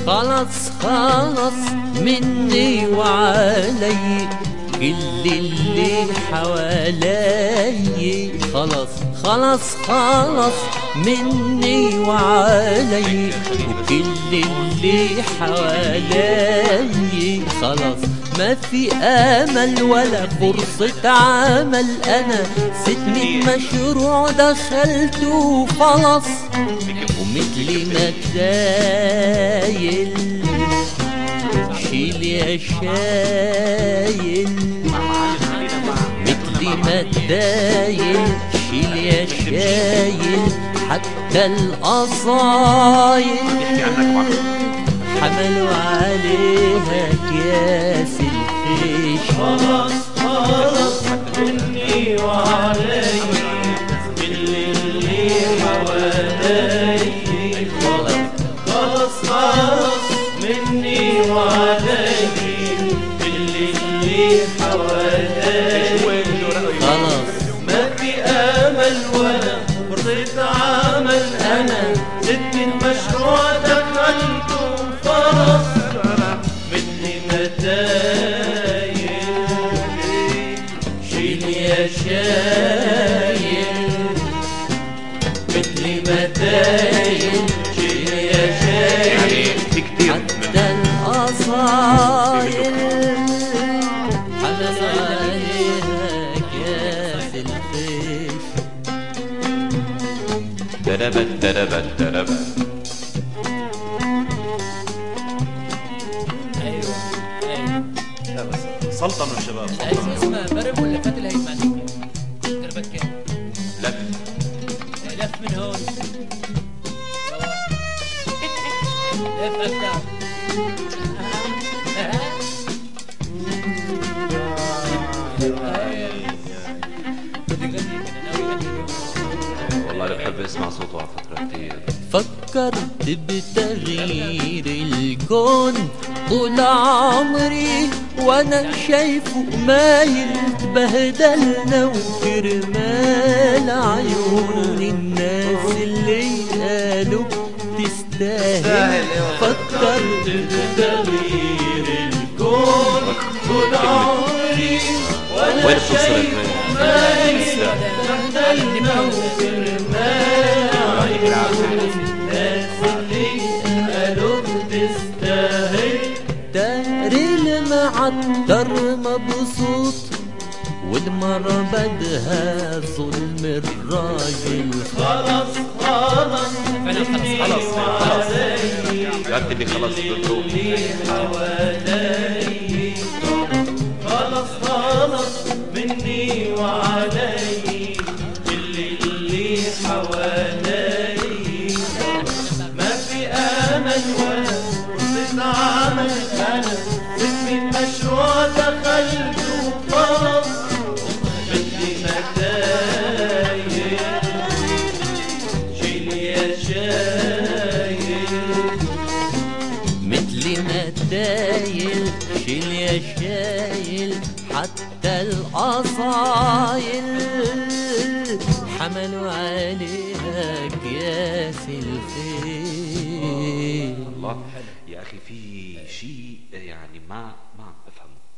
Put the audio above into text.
خلاص خلاص مني وعلي كل اللي حوالي. خلاص خلاص خلاص مني وعلي وكل اللي حوالي. خلاص ما في امل ولا فرصة عمل، انا 600 مشروع دخلته خلاص ومثلي ما تايل. شيل يا شايل مثلي ما تايل، شيل يا شايل حتى القصايل حملوا عليها كياس الخيش. خلاص خلاص مني وعلي كل اللي حوالي. خلاص خلاص مني وعلي كل اللي حوالي. خلاص ما في امل ولا فرصة عمل، انا 6 مشروع دخلته خلاص مني متايل. شيل يا شايل مثلي متايل، شيل يا شايل حتى القصايل حمل عليها كياس الخيش. دربت دربت دربت. ايوه ايوه لا بس سلطنوا الشباب. اسمها برم ولا فتل هي معناتها دربك كيف؟ لف لف من هون لف اكثر. والله انا بحب اسمع صوته على فترة كتير. فكرت بتغيير الكون طول عمري وانا شايفه مايل بهدلنا وكرمال عيون الناس اللي قالوا تستاهل. فكرت بتغيير الكون طول عمري وانا شايف مايل بهدلنا وكرمال عيون الناس اللي قالوا تستاهل. داري المعطر مبسوط والمرة بدها ظلم الراجل. خلاص خلاص خلاص خلاص قلت لي خلاص بالروح. حوالي خلاص خلاص مني وعلي كل اللي حوالي. ما في امل ولا فرصة عمل، انا 6 مشروع دخلته خلاص مثلي متايل. شيل يا شايل مثلي ما تايل، شيل يا شايل حتى القصايل حملوا عليها كياس الخيل. الله يا اخي في شيء يعني ما عم بفهمه.